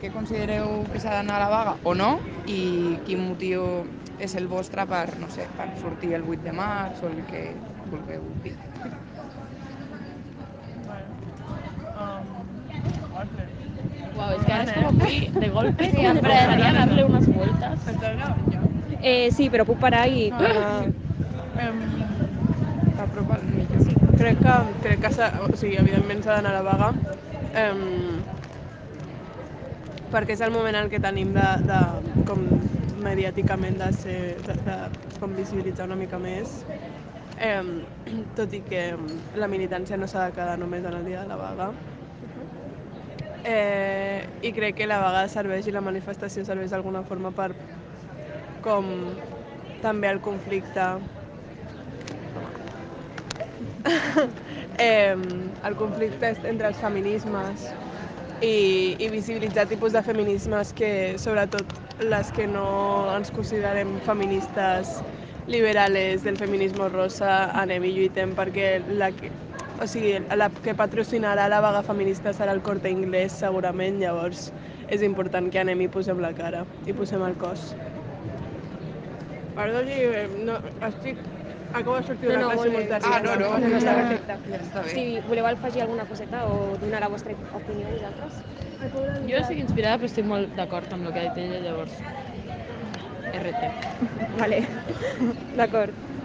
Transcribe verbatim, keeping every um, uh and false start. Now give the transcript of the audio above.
què considereu que s'ha d'anar a la vaga o no, i quin motiu és el vostre per, no sé, per sortir el vuit de març o el que vulgueu dir. Wow, es que ahora es como muy de golpe, Sí, como en me plan- gustaría darle unas vueltas. Eh, sí, però puc parar i tornar... T'apropa el micro. Sí. Crec que, crec que s'ha- o sigui, evidentment s'ha d'anar a la vaga, em, perquè és el moment en què tenim de, de com mediàticament de, ser, de, de com visibilitzar una mica més, em, tot i que em, la militància no s'ha de quedar només en el dia de la vaga. Eh, I crec que la vaga serveix i la manifestació serveix d'alguna forma per com també el conflicte eh, el conflicte entre els feminismes i, i visibilitzar tipus de feminismes que, sobretot les que no ens considerem feministes liberales del feminisme rosa, anem i lluitem perquè la que, o sigui, la que patrocinarà la vaga feminista serà el Corte Inglés segurament, llavors és important que anem i posem la cara i posem el cos. Perdoni, eh, no, estic... Acabo de sortir No, d'una no, classe molt bé. molt tard. Ah, no, no, no, no, està ja, perfecte. ja està bé. Si voleu afegir alguna coseta o donar la vostra opinió, vosaltres? Jo estic inspirada però estic molt d'acord amb el que ha dit ella, llavors... R T. Vale, d'acord.